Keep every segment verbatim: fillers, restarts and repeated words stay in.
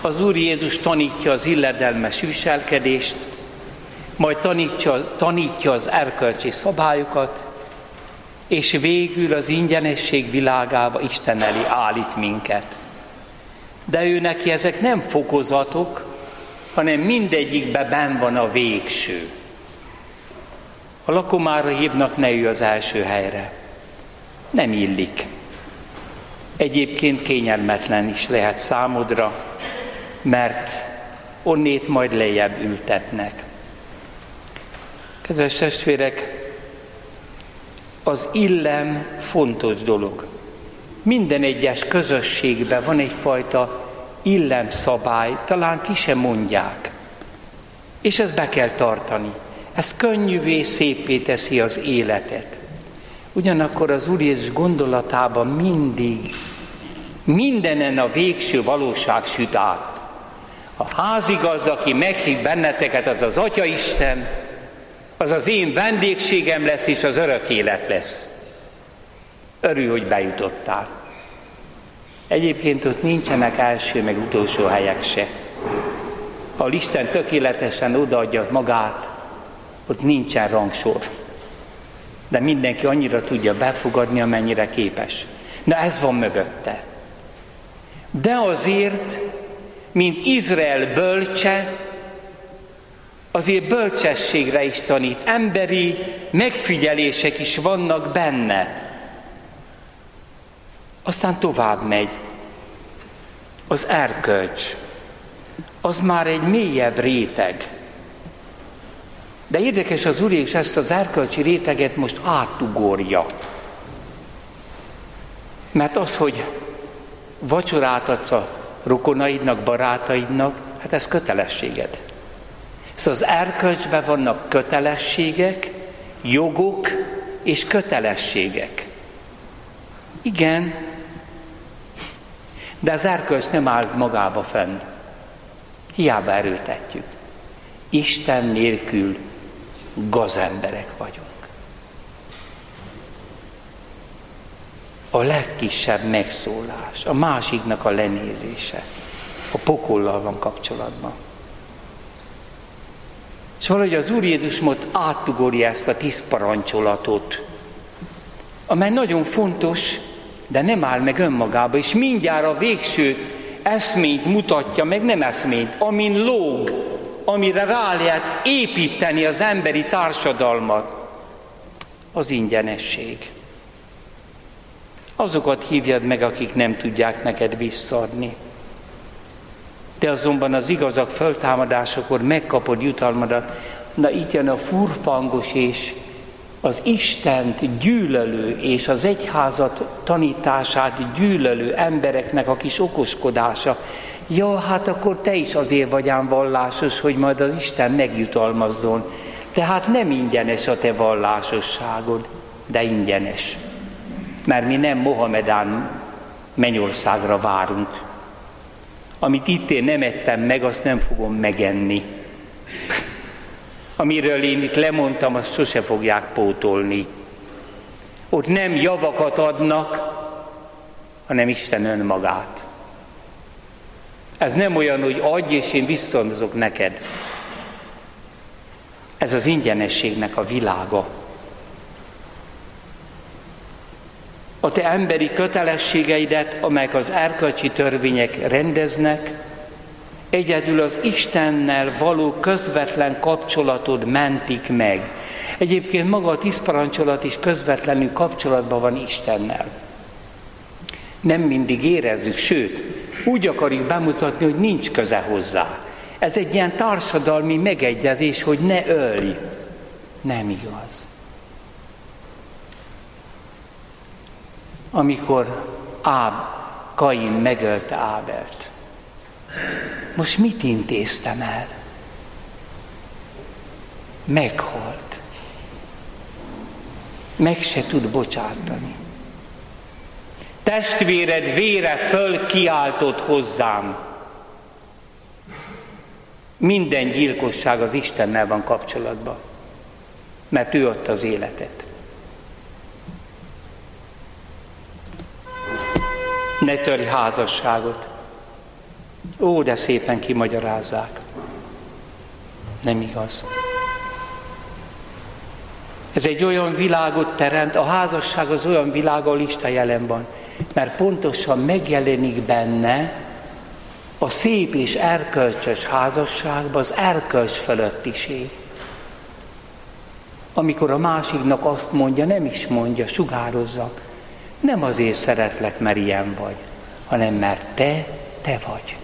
az Úr Jézus tanítja az illedelmes viselkedést, majd tanítja, tanítja az erkölcsi szabályokat, és végül az ingyenesség világába Isten elé állít minket. De ő neki ezek nem fokozatok, hanem mindegyikben benn van a végső. A lakomára hívnak, ne ülj az első helyre. Nem illik. Egyébként kényelmetlen is lehet számodra, mert onnét majd lejjebb ültetnek. Kedves testvérek, az illem fontos dolog. Minden egyes közösségben van egyfajta illemszabály, talán ki sem mondják. És ezt be kell tartani. Ez könnyűvé, szépé teszi az életet. Ugyanakkor az Úr Jézus gondolatában mindig, mindenen a végső valóság süt át. A házigazda, aki meghív benneteket, az az Atyaisten, az az én vendégségem lesz, és az örök élet lesz. Örülj, hogy bejutottál. Egyébként ott nincsenek első meg utolsó helyek se. Ha Isten tökéletesen odaadja magát, ott nincsen rangsor. De mindenki annyira tudja befogadni, amennyire képes. Na ez van mögötte. De azért, mint Izrael bölcse, azért bölcsességre is tanít. Emberi megfigyelések is vannak benne. Aztán tovább megy. Az erkölcs. Az már egy mélyebb réteg. De érdekes, az Úr Jézus ezt az erkölcsi réteget most átugorja. Mert az, hogy vacsorát adsz a rokonaidnak, barátaidnak, hát ez kötelességed. Szóval az erkölcsben vannak kötelességek, jogok és kötelességek. Igen, de az erkölcs nem áll magába fenn. Hiába erőltetjük. Isten nélkül gazemberek vagyunk. A legkisebb megszólás, a másiknak a lenézése, a pokollal van kapcsolatban. És valahogy az Úr Jézus most átugorja ezt a tíz parancsolatot, amely nagyon fontos, de nem áll meg önmagába, és mindjárt a végső eszményt mutatja meg, nem eszményt, amin lóg, amire rá lehet építeni az emberi társadalmat, az ingyenesség. Azokat hívjad meg, akik nem tudják neked visszaadni. Te azonban az igazak föltámadásakor megkapod jutalmadat. Na itt jön a furfangos és az Istent gyűlölő és az egyházat tanítását gyűlölő embereknek a kis okoskodása. Ja, hát akkor te is azért vagy ám vallásos, hogy majd az Isten megjutalmazzon. Tehát nem ingyenes a te vallásosságod, de ingyenes. Mert mi nem Mohamedán mennyországra várunk. Amit itt én nem ettem meg, azt nem fogom megenni. Amiről én itt lemondtam, azt sose fogják pótolni. Ott nem javakat adnak, hanem Isten önmagát. Ez nem olyan, hogy adj, és én visszaadozok neked. Ez az ingyenességnek a világa. A te emberi kötelességeidet, amelyek az erkölcsi törvények rendeznek, egyedül az Istennel való közvetlen kapcsolatod mentik meg. Egyébként maga a tíz parancsolat is közvetlenül kapcsolatban van Istennel. Nem mindig érezzük, sőt, úgy akarjuk bemutatni, hogy nincs köze hozzá. Ez egy ilyen társadalmi megegyezés, hogy ne ölj. Nem igaz. Amikor Áb, Kain megölte Ábelt, most mit intéztem el? Meghalt. Meg se tud bocsátani. Testvéred vére föl kiáltott hozzám. Minden gyilkosság az Istennel van kapcsolatban, mert ő adta az életet. Ne törj házasságot. Ó, de szépen kimagyarázzák. Nem igaz. Ez egy olyan világot teremt, a házasság az olyan világ, ahol Isten jelen van, mert pontosan megjelenik benne a szép és erkölcsös házasságban az erkölcs fölöttiség. Amikor a másiknak azt mondja, nem is mondja, sugározza, nem azért szeretlek, mert ilyen vagy, hanem mert te, te vagy.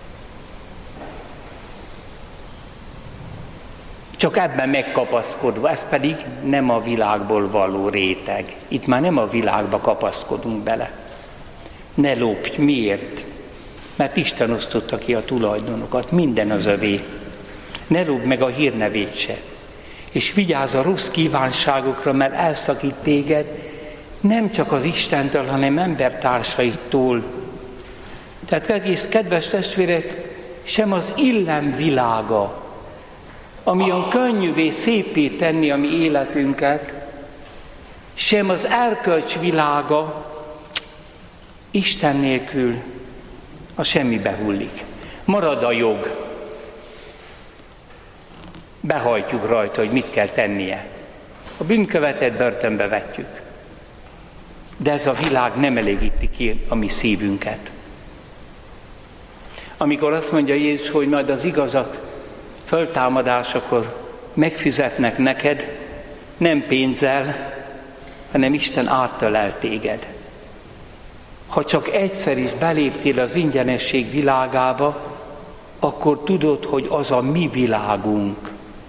Csak ebben megkapaszkodva, ez pedig nem a világból való réteg. Itt már nem a világba kapaszkodunk bele. Ne lopj, miért? Mert Isten osztotta ki a tulajdonokat, minden az övé. Ne lopj meg a hírnevét se. És vigyázz a rossz kívánságokra, mert elszakít téged nem csak az Istentől, hanem embertársaitól. Tehát egész kedves testvérek, sem az illem világa, ami olyan könnyűvé, szépé tenni a mi életünket, sem az erkölcs világa Isten nélkül a semmibe hullik. Marad a jog. Behajtjuk rajta, hogy mit kell tennie. A bűnkövetet börtönbe vetjük. De ez a világ nem elégíti ki a mi szívünket. Amikor azt mondja Jézus, hogy majd az igazak föltámadásakor megfizetnek neked, nem pénzzel, hanem Isten átölel téged. Ha csak egyszer is beléptél az ingyenesség világába, akkor tudod, hogy az a mi világunk.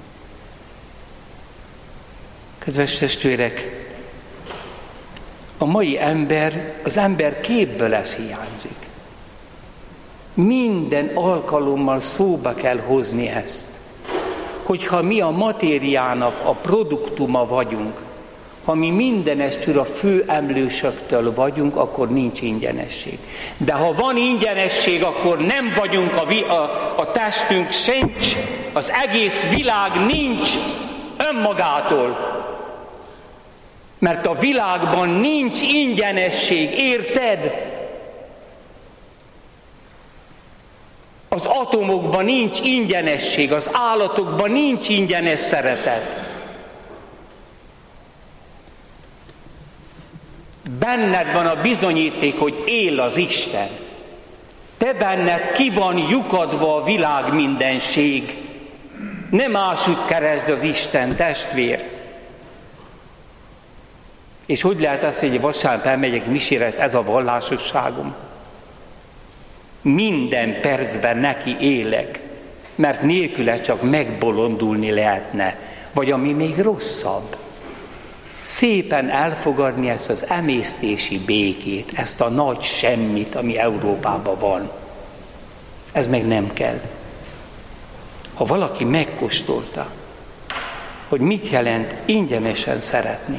Kedves testvérek, a mai ember, az ember képből ez hiányzik. Minden alkalommal szóba kell hozni ezt. Hogyha mi a matériának a produktuma vagyunk, ha mi mindenestül a fő emlősöktől vagyunk, akkor nincs ingyenesség. De ha van ingyenesség, akkor nem vagyunk a, vi- a, a testünk sincs, az egész világ nincs önmagától. Mert a világban nincs ingyenesség, érted? Az atomokban nincs ingyenesség, az állatokban nincs ingyenes szeretet. Benned van a bizonyíték, hogy él az Isten. Te benned ki van lyukadva a világ mindenség. Ne máshogy keresd az Isten, testvér. És hogy lehet az, hogy vasárnap elmegyek misére, ez a vallásosságom? Minden percben neki élek, mert nélküle csak megbolondulni lehetne, vagy ami még rosszabb. Szépen elfogadni ezt az emésztési békét, ezt a nagy semmit, ami Európában van. Ez meg nem kell. Ha valaki megkóstolta, hogy mit jelent ingyenesen szeretni.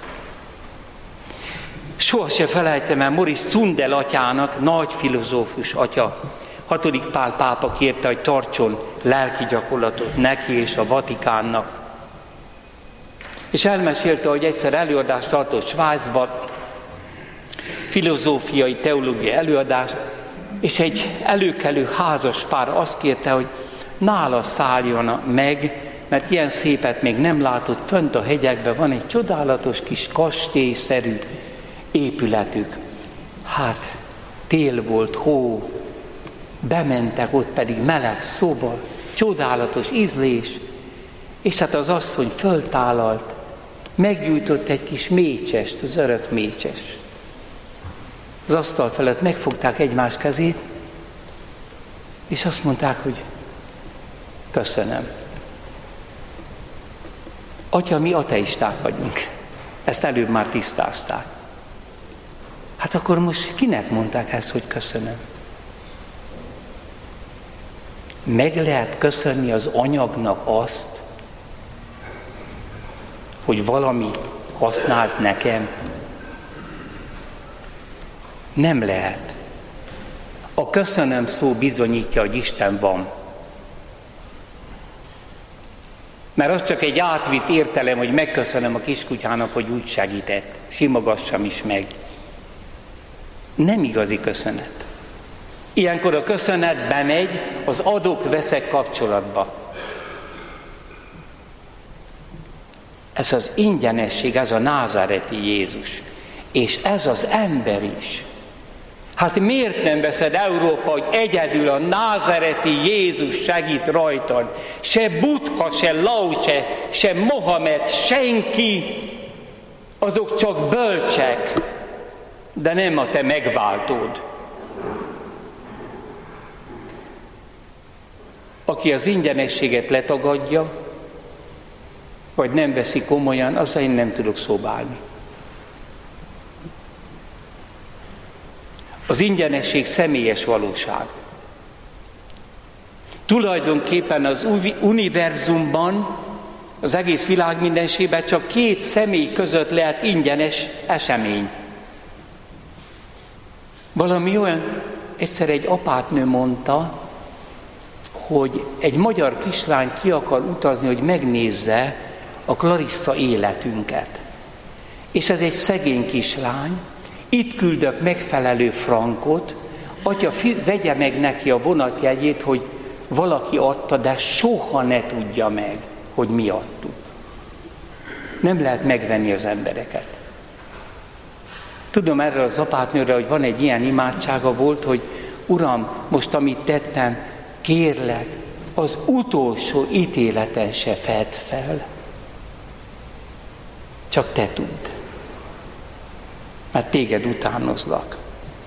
Soha se felejtem el Maurice Zundel atyának, nagy filozófus atya. Hatodik Pál pápa kérte, hogy tartson lelki gyakorlatot neki és a Vatikánnak. És elmesélte, hogy egyszer előadást tartott Svájcban, filozófiai, teológiai előadást, és egy előkelő házas pár azt kérte, hogy nála szálljon meg, mert ilyen szépet még nem látott, fönt a hegyekben van egy csodálatos kis kastélyszerű épületük. Hát tél volt, hó, bementek, ott pedig meleg szoba, csodálatos ízlés, és hát az asszony föltálalt, meggyújtott egy kis mécsest, az örök mécses. Az asztal felett megfogták egymás kezét, és azt mondták, hogy köszönöm. Atya, mi ateisták vagyunk. Ezt előbb már tisztázták. Hát akkor most kinek mondták ezt, hogy köszönöm? Meg lehet köszönni az anyagnak azt, hogy valami használt nekem? Nem lehet. A köszönöm szó bizonyítja, hogy Isten van. Mert az csak egy átvitt értelem, hogy megköszönöm a kiskutyának, hogy úgy segített. Simogassam is meg. Nem igazi köszönet. Ilyenkor a köszönet bemegy az adok-veszek kapcsolatba. Ez az ingyenesség, ez a názáreti Jézus. És ez az ember is. Hát miért nem veszed Európa, hogy egyedül a názáreti Jézus segít rajtad? Se Buddha, se Lao-tse, se Mohamed, senki. Azok csak bölcsek, de nem a te megváltód. Aki az ingyenességet letagadja, vagy nem veszi komolyan, azzal én nem tudok szóba állni. Az ingyenesség személyes valóság. Tulajdonképpen az univerzumban, az egész világ mindenségben csak két személy között lehet ingyenes esemény. Valami olyan, egyszer egy apátnő mondta, hogy egy magyar kislány ki akar utazni, hogy megnézze a Clarissa életünket. És ez egy szegény kislány, itt küldök megfelelő frankot, atya, vegye meg neki a vonatjegyét, hogy valaki adta, de soha ne tudja meg, hogy mi adtuk. Nem lehet megvenni az embereket. Tudom erről az apátnőről, hogy van egy ilyen imádsága volt, hogy Uram, most amit tettem, kérlek, az utolsó ítéleten se fedd fel. Csak te tudd. Mert téged utánozlak.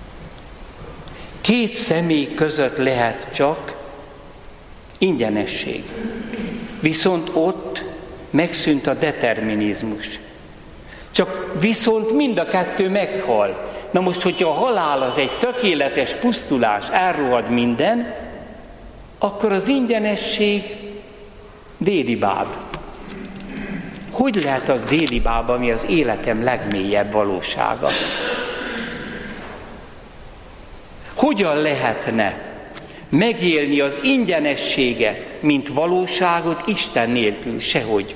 Két személy között lehet csak ingyenesség. Viszont ott megszűnt a determinizmus. Csak viszont mind a kettő meghal. Na most, hogyha a halál az egy tökéletes pusztulás, elrohad minden, akkor az ingyenesség délibáb. Hogy lehet az délibáb, ami az életem legmélyebb valósága? Hogyan lehetne megélni az ingyenességet, mint valóságot Isten nélkül? Sehogy.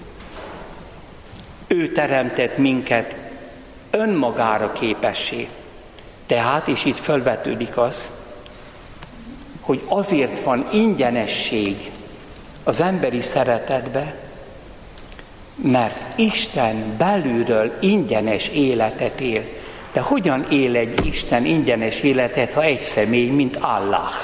Ő teremtett minket önmagára képessé. Tehát, és itt felvetődik az, hogy azért van ingyenesség az emberi szeretetbe, mert Isten belülről ingyenes életet él. De hogyan él egy Isten ingyenes életet, ha egy személy, mint Allah?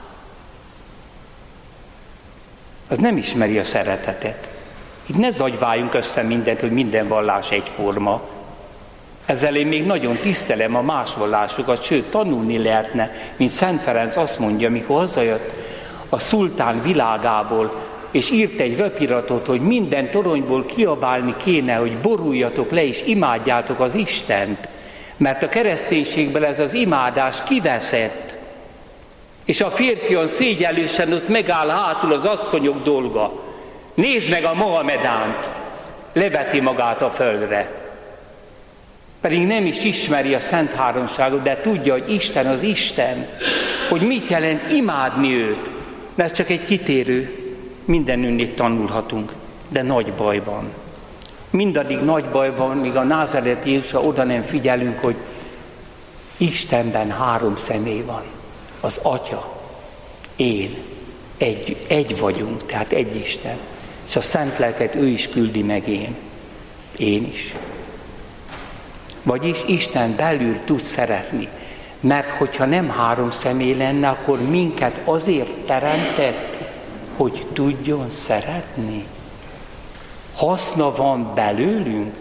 Az nem ismeri a szeretetet. Itt ne zagyváljunk össze mindent, hogy minden vallás egyforma. Ezzel én még nagyon tisztelem a más vallásokat, sőt, tanulni lehetne, mint Szent Ferenc azt mondja, amikor hazajött a szultán világából, és írt egy röpiratot, hogy minden toronyból kiabálni kéne, hogy boruljatok le, és imádjátok az Istent, mert a kereszténységből ez az imádás kiveszett, és a férfion szégyellősen ott megáll hátul az asszonyok dolga. Nézd meg a Mohamedánt, leveti magát a földre. Pedig nem is ismeri a Szent Háromságot, de tudja, hogy Isten az Isten, hogy mit jelent imádni őt. Mert ez csak egy kitérő, mindenünnét tanulhatunk, de nagy bajban. Mindaddig nagy bajban, míg a názáreti Jézusra oda nem figyelünk, hogy Istenben három személy van. Az Atya, én, egy, egy vagyunk, tehát egy Isten. És a Szent Lelket ő is küldi meg én. Én is. Vagyis Isten belül tud szeretni. Mert hogyha nem három személy lenne, akkor minket azért teremtett, hogy tudjon szeretni. Haszna van belőlünk?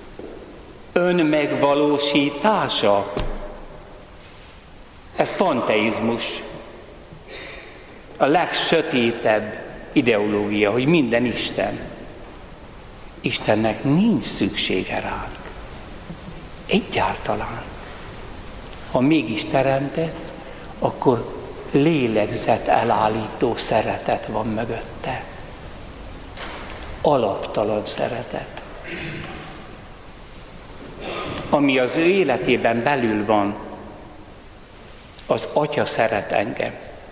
Önmegvalósítása? Ez panteizmus. A legsötétebb ideológia, hogy minden Isten. Istennek nincs szüksége ránk. Egyáltalán. Ha mégis teremtett, akkor lélegzet elállító szeretet van mögötte. Alaptalan szeretet. Ami az ő életében belül van, az Atya szeret engem.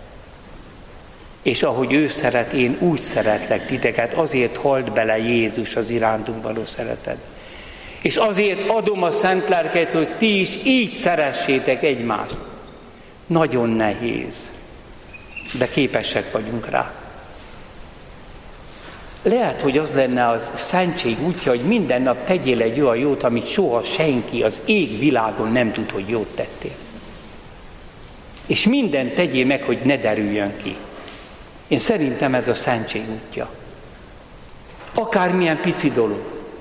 És ahogy ő szeret, én úgy szeretlek titeket, azért halt bele Jézus az irántunk való szeretet. És azért adom a Szent Lelket, hogy ti is így szeressétek egymást. Nagyon nehéz, de képesek vagyunk rá. Lehet, hogy az lenne az szentség útja, hogy minden nap tegyél egy olyan jót, amit soha senki az ég világon nem tud, hogy jót tettél. És mindent tegyél meg, hogy ne derüljön ki. Én szerintem ez a szentség útja. Akármilyen pici dolog.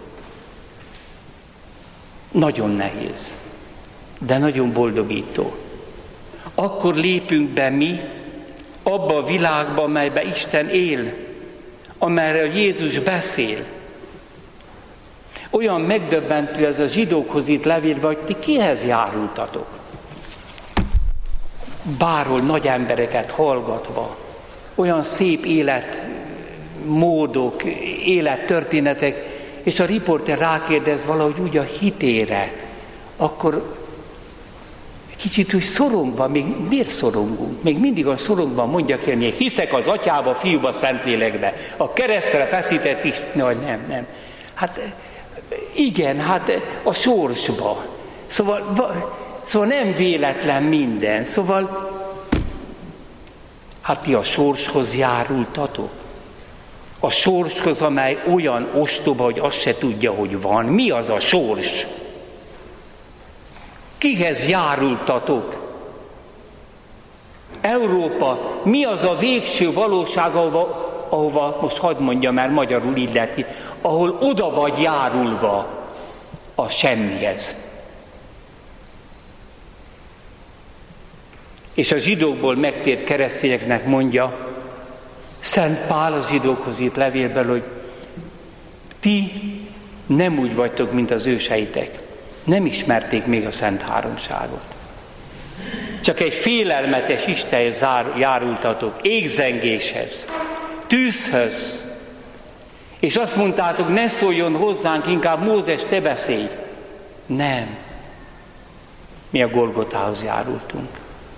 Nagyon nehéz, de nagyon boldogító. Akkor lépünk be mi abba a világba, amelyben Isten él, amelyről Jézus beszél. Olyan megdöbbentő ez a zsidókhoz itt levélben, hogy ti kihez járultatok? Bárhol nagy embereket hallgatva, olyan szép életmódok, élettörténetek, és a riporter rákérdez valahogy úgy a hitére, akkor kicsit úgy szorongva, még miért szorongunk? Még mindig a szorongva mondja ki, hogy hiszek az Atyába, Fiúba, Szentlélekbe. A keresztre feszített is, no, nem, nem. Hát igen, hát a sorsba. Szóval, szóval nem véletlen minden. Szóval, hát ti a sorshoz járultatok. A sorshoz, amely olyan ostoba, hogy azt se tudja, hogy van. Mi az a sors? Kihez járultatok? Európa, mi az a végső valóság, ahova, ahova most hadd mondjam, mert magyarul illeti, ahol oda vagy járulva a semmihez. És a zsidókból megtért keresztényeknek mondja Szent Pál a zsidókhoz írt levélben, hogy ti nem úgy vagytok, mint az őseitek. Nem ismerték még a Szent Háromságot. Csak egy félelmetes Istenhez járultatok, égzengéshez, tűzhöz. És azt mondtátok, ne szóljon hozzánk, inkább Mózes, te beszélj. Nem. Mi a Golgotához járultunk.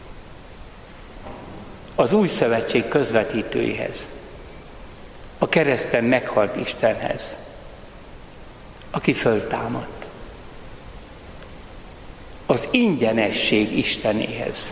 Az új szövetség közvetítőihez. A kereszten meghalt Istenhez, aki föltámadt. Az ingyenesség Istenéhez.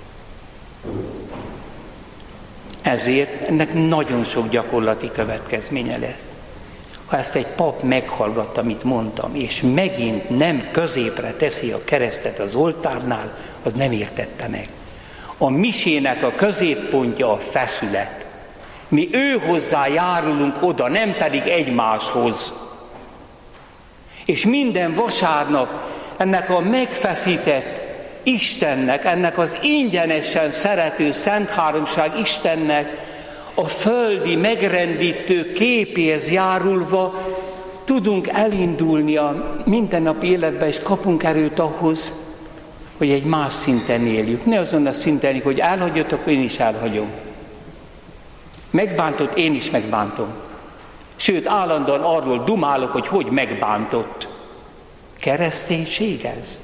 Ezért ennek nagyon sok gyakorlati következménye lesz. Ha ezt egy pap meghallgatta, amit mondtam, és megint nem középre teszi a keresztet az oltárnál, az nem értette meg. A misének a középpontja a feszület. Mi ő hozzá járulunk oda, nem pedig egymáshoz. És minden vasárnap ennek a megfeszített Istennek, ennek az ingyenesen szerető Szent Háromság Istennek a földi megrendítő képéhez járulva tudunk elindulni a mindennapi életbe, és kapunk erőt ahhoz, hogy egy más szinten éljük. Ne azon a szinten, hogy elhagyjatok, én is elhagyom. Megbántott, én is megbántom. Sőt, állandóan arról dumálok, hogy hogy megbántott. Kereszténység ez?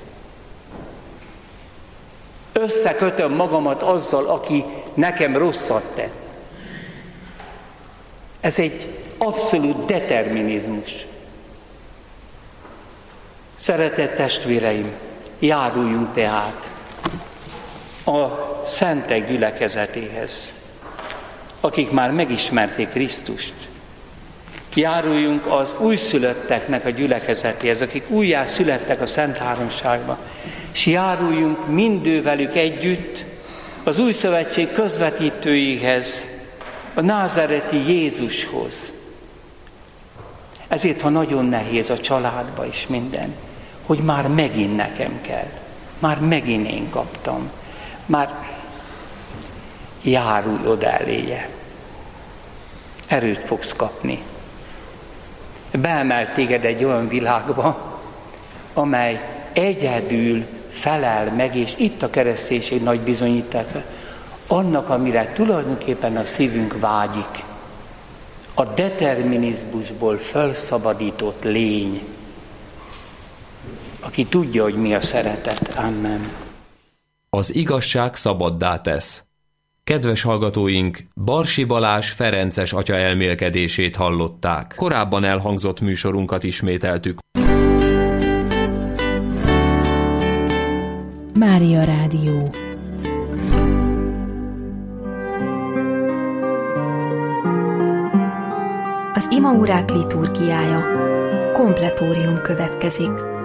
Összekötöm magamat azzal, aki nekem rosszat tett. Ez egy abszolút determinizmus. Szeretett testvéreim, járuljunk tehát a szentek gyülekezetéhez, akik már megismerték Krisztust. Járuljunk az újszülötteknek a gyülekezetéhez, akik újjá születtek a Szent Háromságba, és járuljunk mindővelük együtt az új szövetség közvetítőihez, a názáreti Jézushoz. Ezért, ha nagyon nehéz a családba is minden, hogy már megint nekem kell, már megint én kaptam, már járulj oda eléje. Erőt fogsz kapni. Beemelt téged egy olyan világba, amely egyedül felel meg, és itt a kereszténység nagy bizonyítása, annak, amire tulajdonképpen a szívünk vágyik. A determinizmusból felszabadított lény, aki tudja, hogy mi a szeretet. Amen. Az igazság szabaddá tesz. Kedves hallgatóink, Barsi Balázs ferences atya elmélkedését hallották. Korábban elhangzott műsorunkat ismételtük. Mária Rádió. Az imaórák liturgiája. Kompletórium következik.